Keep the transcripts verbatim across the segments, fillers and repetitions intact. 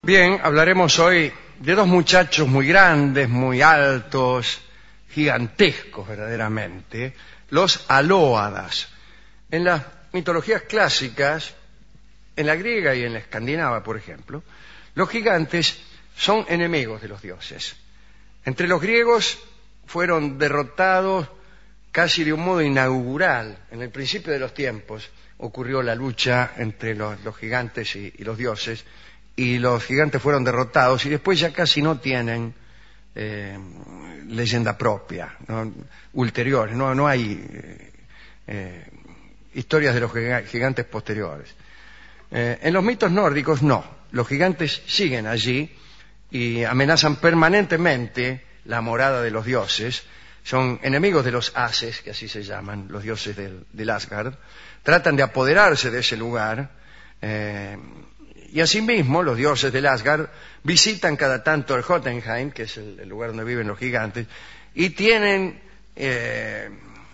Bien, hablaremos hoy de dos muchachos muy grandes, muy altos, gigantescos verdaderamente, los alóadas. En las mitologías clásicas, en la griega y en la escandinava, por ejemplo, los gigantes son enemigos de los dioses. Entre los griegos fueron derrotados casi de un modo inaugural. En el principio de los tiempos ocurrió la lucha entre los, los gigantes y, y los dioses, y los gigantes fueron derrotados y después ya casi no tienen eh, leyenda propia, ¿no? Ulteriores, no, no hay eh, eh, historias de los gigantes posteriores. Eh, en los mitos nórdicos no, los gigantes siguen allí y amenazan permanentemente la morada de los dioses. Son enemigos de los Ases, que así se llaman, los dioses del, del Asgard. Tratan de apoderarse de ese lugar. Eh, y asimismo, los dioses del Asgard visitan cada tanto el Jotunheim, que es el, el lugar donde viven los gigantes, y tienen eh,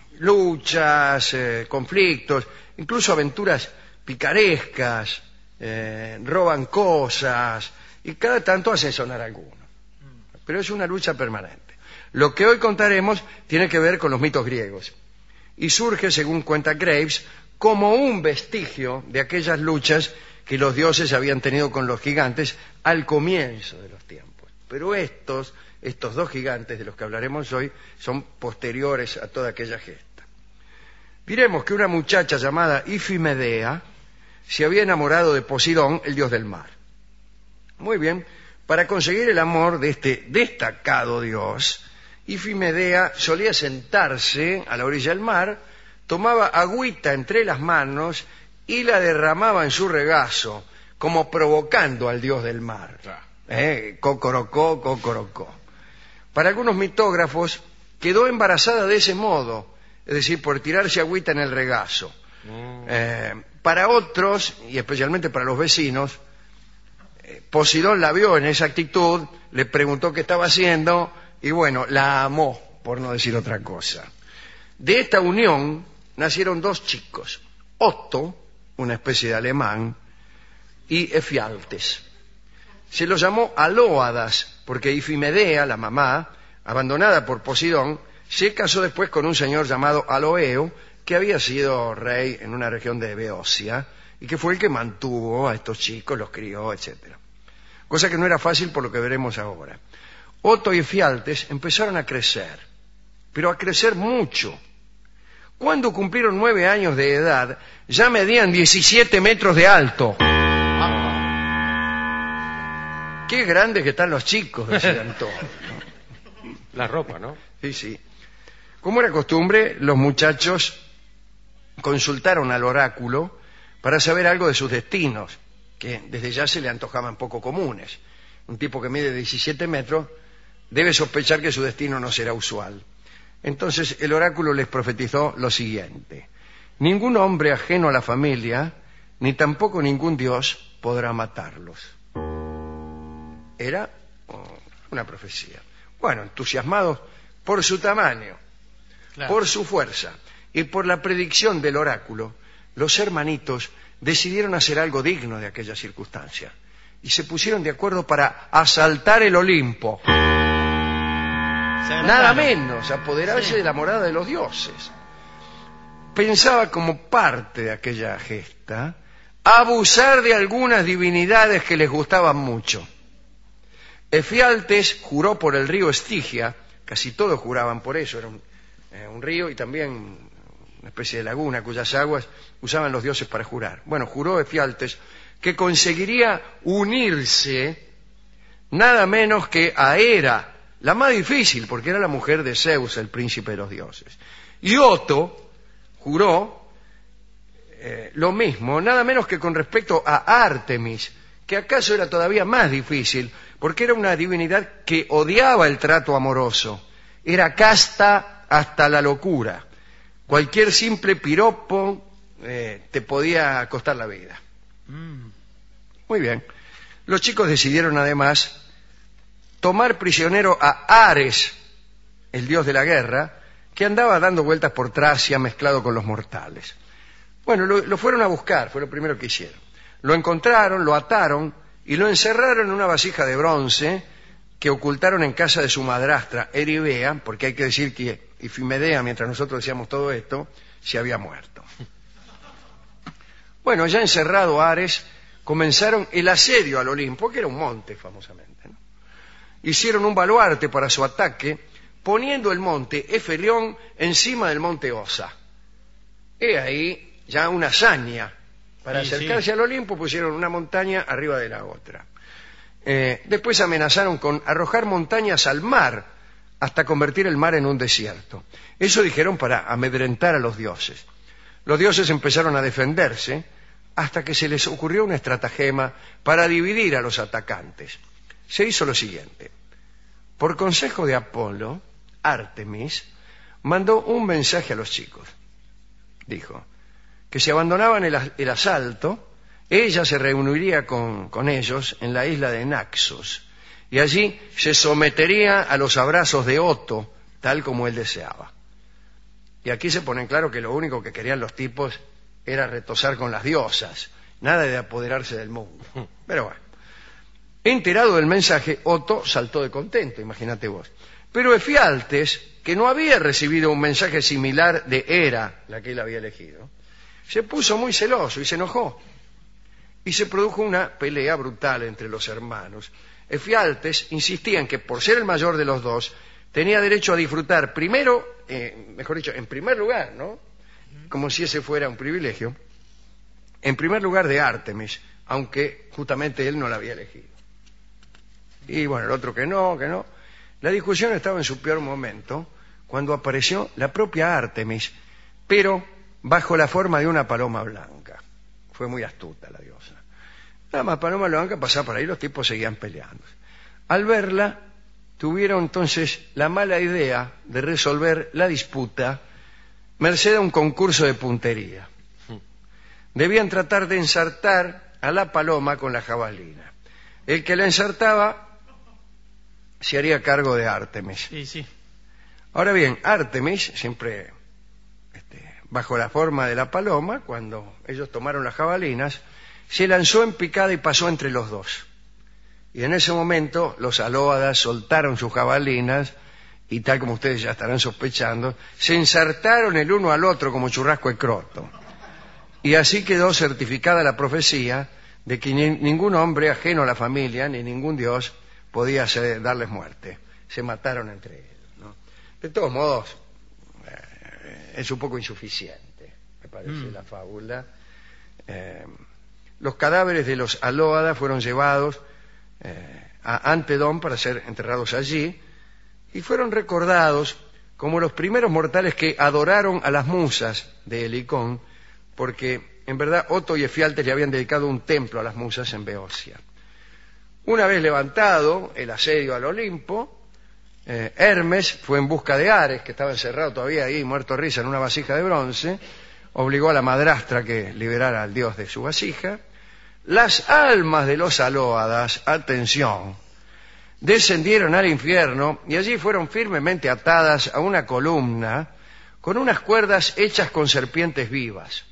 luchas, eh, conflictos, incluso aventuras picarescas, eh, roban cosas, y cada tanto hacen sonar alguno. Pero es una lucha permanente. Lo que hoy contaremos tiene que ver con los mitos griegos y surge, según cuenta Graves, como un vestigio de aquellas luchas que los dioses habían tenido con los gigantes al comienzo de los tiempos. Pero estos, estos dos gigantes de los que hablaremos hoy son posteriores a toda aquella gesta. Diremos que una muchacha llamada Ifimedea se había enamorado de Poseidón, el dios del mar. Muy bien, para conseguir el amor de este destacado dios, Ifimedea solía sentarse a la orilla del mar, tomaba agüita entre las manos y la derramaba en su regazo, como provocando al dios del mar. Eh, cocorocó, cocorocó. Para algunos mitógrafos quedó embarazada de ese modo, es decir, por tirarse agüita en el regazo. Mm. Eh, para otros, y especialmente para los vecinos, eh, Poseidón la vio en esa actitud, le preguntó qué estaba haciendo, y bueno, la amó, por no decir otra cosa. De esta unión nacieron dos chicos, Otto, una especie de alemán, y Efialtes. Se los llamó alóadas, porque Ifimedea, la mamá, abandonada por Poseidón, se casó después con un señor llamado Aloeo, que había sido rey en una región de Beocia, y que fue el que mantuvo a estos chicos, los crió, etcétera. Cosa que no era fácil por lo que veremos ahora. Otto y Efialtes empezaron a crecer, pero a crecer mucho. Cuando cumplieron nueve años de edad, ya medían diecisiete metros de alto. Ah. Qué grandes que están los chicos, decían todos, ¿no? La ropa, ¿no? Sí, sí. Como era costumbre, los muchachos consultaron al oráculo para saber algo de sus destinos, que desde ya se le antojaban poco comunes. Un tipo que mide diecisiete metros debe sospechar que su destino no será usual. Entonces el oráculo les profetizó lo siguiente: ningún hombre ajeno a la familia, ni tampoco ningún dios podrá matarlos. Era una profecía. Bueno, entusiasmados por su tamaño, claro, por su fuerza y por la predicción del oráculo, los hermanitos decidieron hacer algo digno de aquella circunstancia y se pusieron de acuerdo para asaltar el Olimpo. Nada menos, apoderarse sí. de la morada de los dioses. Pensaba como parte de aquella gesta abusar de algunas divinidades que les gustaban mucho. Efialtes juró por el río Estigia, casi todos juraban por eso, era un, eh, un río y también una especie de laguna cuyas aguas usaban los dioses para jurar. Bueno, juró Efialtes que conseguiría unirse nada menos que a Hera, la más difícil, porque era la mujer de Zeus, el príncipe de los dioses. Y Otto juró eh, lo mismo, nada menos que con respecto a Artemis, que acaso era todavía más difícil, porque era una divinidad que odiaba el trato amoroso, era casta hasta la locura. Cualquier simple piropo eh, te podía costar la vida. Mm. Muy bien. Los chicos decidieron además tomar prisionero a Ares, el dios de la guerra, que andaba dando vueltas por Tracia mezclado con los mortales. Bueno, lo, lo fueron a buscar, fue lo primero que hicieron. Lo encontraron, lo ataron y lo encerraron en una vasija de bronce que ocultaron en casa de su madrastra, Eribea, porque hay que decir que Ifimedea, mientras nosotros decíamos todo esto, se había muerto. Bueno, ya encerrado Ares, comenzaron el asedio al Olimpo, que era un monte famosamente, ¿no? Hicieron un baluarte para su ataque, poniendo el monte Efelión encima del monte Osa. He ahí ya una hazaña. Para sí, acercarse sí. al Olimpo pusieron una montaña arriba de la otra. Eh, después amenazaron con arrojar montañas al mar hasta convertir el mar en un desierto. Eso dijeron para amedrentar a los dioses. Los dioses empezaron a defenderse hasta que se les ocurrió una estratagema para dividir a los atacantes. Se hizo lo siguiente. Por consejo de Apolo, Artemis mandó un mensaje a los chicos. Dijo que si abandonaban el, el asalto, ella se reuniría con, con ellos en la isla de Naxos y allí se sometería a los abrazos de Oto, tal como él deseaba. Y aquí se pone en claro que lo único que querían los tipos era retosar con las diosas, nada de apoderarse del mundo. Pero bueno, enterado del mensaje, Oto saltó de contento, imagínate vos. Pero Efialtes, que no había recibido un mensaje similar de Hera, la que él había elegido, se puso muy celoso y se enojó. Y se produjo una pelea brutal entre los hermanos. Efialtes insistía en que por ser el mayor de los dos, tenía derecho a disfrutar primero, eh, mejor dicho, en primer lugar, ¿no? Como si ese fuera un privilegio, en primer lugar de Artemis, aunque justamente él no la había elegido. Y bueno, el otro que no, que no. La discusión estaba en su peor momento, cuando apareció la propia Artemis, pero bajo la forma de una paloma blanca. Fue muy astuta la diosa. Nada más paloma blanca pasaba por ahí, los tipos seguían peleando. Al verla, tuvieron entonces la mala idea de resolver la disputa merced a un concurso de puntería. Debían tratar de ensartar a la paloma con la jabalina. El que la ensartaba se haría cargo de Artemis. Sí, sí. Ahora bien, Artemis, siempre este, bajo la forma de la paloma, cuando ellos tomaron las jabalinas, se lanzó en picada y pasó entre los dos. Y en ese momento los alóadas soltaron sus jabalinas y, tal como ustedes ya estarán sospechando, se ensartaron el uno al otro como churrasco de croto. Y así quedó certificada la profecía de que ni, ningún hombre ajeno a la familia, ni ningún dios, podía hacer, darles muerte. Se mataron entre ellos, ¿no? De todos modos, eh, es un poco insuficiente, me parece, mm. la fábula. Eh, los cadáveres de los alóadas fueron llevados eh, a Antedón para ser enterrados allí y fueron recordados como los primeros mortales que adoraron a las musas de Helicón, porque en verdad Oto y Efialtes le habían dedicado un templo a las musas en Beocia. Una vez levantado el asedio al Olimpo, eh, Hermes fue en busca de Ares, que estaba encerrado todavía ahí, muerto de risa, en una vasija de bronce, obligó a la madrastra que liberara al dios de su vasija. Las almas de los alóadas, atención, descendieron al infierno y allí fueron firmemente atadas a una columna con unas cuerdas hechas con serpientes vivas.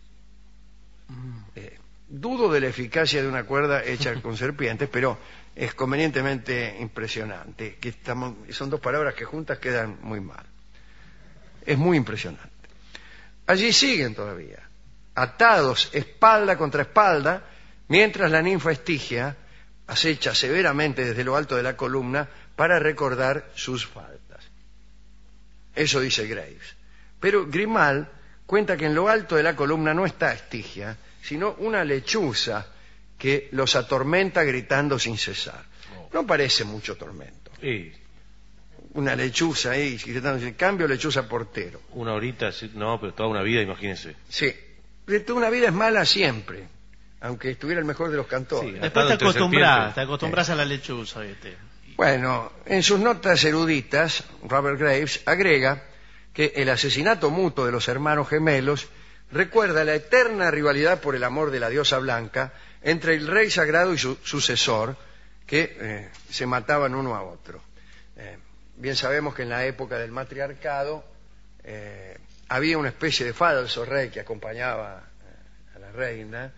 Eh, dudo de la eficacia de una cuerda hecha con serpientes, pero es convenientemente impresionante. Que estamos, son dos palabras que juntas quedan muy mal. Es muy impresionante. Allí siguen todavía, atados espalda contra espalda, mientras la ninfa Estigia acecha severamente desde lo alto de la columna para recordar sus faltas. Eso dice Graves. Pero Grimal cuenta que en lo alto de la columna no está Estigia, sino una lechuza que los atormenta gritando sin cesar. No parece mucho tormento. Sí. Una lechuza ahí, gritando sin cambio, lechuza portero. Una horita, no, pero toda una vida, imagínese. Sí. Toda una vida es mala siempre, aunque estuviera el mejor de los cantores. Sí, después te acostumbras, te acostumbras sí. a la lechuza, ¿viste? Bueno, en sus notas eruditas, Robert Graves agrega que el asesinato mutuo de los hermanos gemelos recuerda la eterna rivalidad por el amor de la diosa blanca entre el rey sagrado y su sucesor, que eh, se mataban uno a otro. Eh, bien sabemos que en la época del matriarcado eh, había una especie de falso rey que acompañaba eh, a la reina,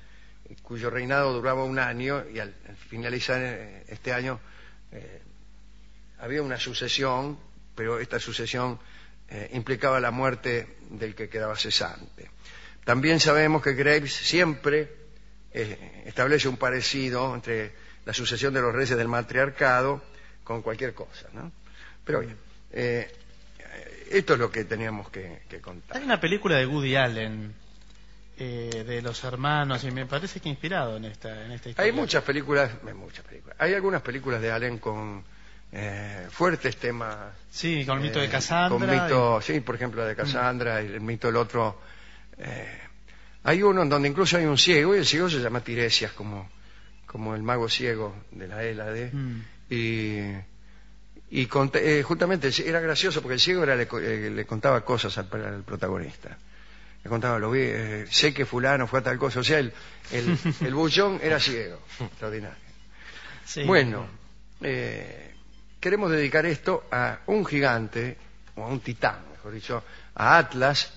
cuyo reinado duraba un año y al, al finalizar este año eh, había una sucesión, pero esta sucesión eh, implicaba la muerte del que quedaba cesante. También sabemos que Graves siempre eh, establece un parecido entre la sucesión de los reyes del matriarcado con cualquier cosa, ¿no? Pero bien, eh, esto es lo que teníamos que, que contar. Hay una película de Woody Allen eh, de los hermanos y me parece que inspirado en esta, en esta historia. Hay muchas películas, muchas películas. Hay algunas películas de Allen con eh, fuertes temas. Sí, con el mito eh, de Cassandra. Con mito, y... sí, por ejemplo, de Cassandra, mm. y el mito del otro. Eh, hay uno en donde incluso hay un ciego y el ciego se llama Tiresias, como, como el mago ciego de la Hélade. Mm. Y Y cont eh, justamente era gracioso porque el ciego era, le, eh, le contaba cosas al, al protagonista. Le contaba, lo vi, eh, sé que fulano fue a tal cosa. O sea, el, el, el bullón era ciego. Extraordinario. Sí. Bueno, eh, queremos dedicar esto a un gigante, o a un titán, mejor dicho, a Atlas,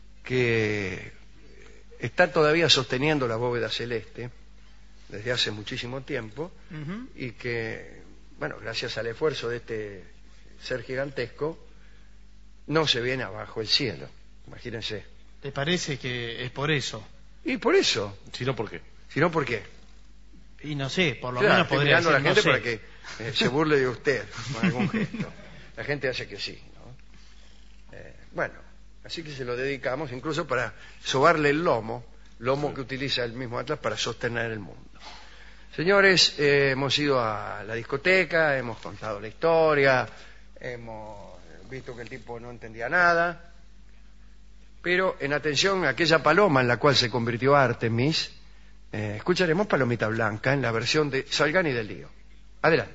que está todavía sosteniendo la bóveda celeste desde hace muchísimo tiempo, uh-huh. y que... bueno, gracias al esfuerzo de este ser gigantesco, no se viene abajo el cielo. Imagínense. ¿Te parece que es por eso? Y por eso. Si no, ¿por qué? Si no, ¿por qué? Y no sé, por lo claro, menos podría decir, a la gente no sé. para que eh, se burle de usted con algún gesto. La gente hace que sí, ¿no? Eh, bueno, así que se lo dedicamos incluso para sobarle el lomo, lomo sí. que utiliza el mismo Atlas para sostener el mundo. Señores, eh, hemos ido a la discoteca, hemos contado la historia, hemos visto que el tipo no entendía nada, pero en atención a aquella paloma en la cual se convirtió Artemis, eh, escucharemos Palomita Blanca en la versión de Salgani del Lío. Adelante.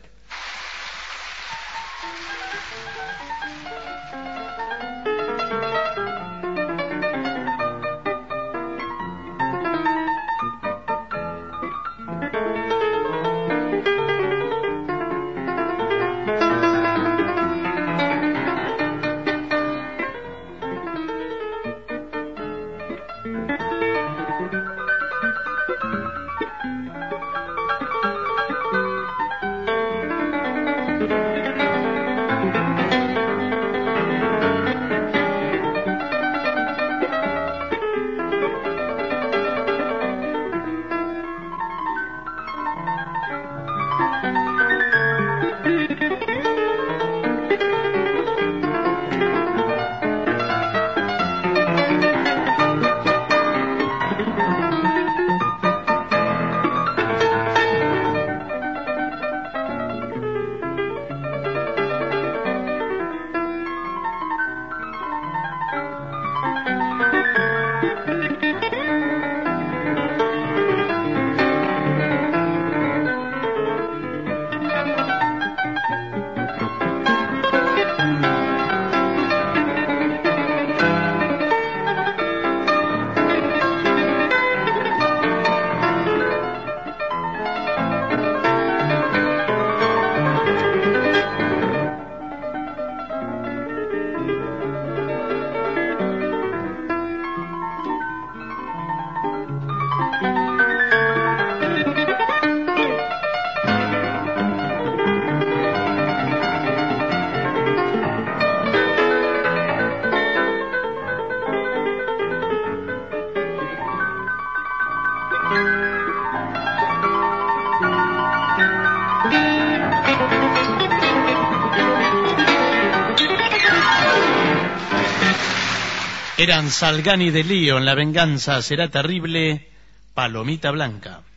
Eran Salgani de Lío, en La venganza será terrible, Palomita Blanca.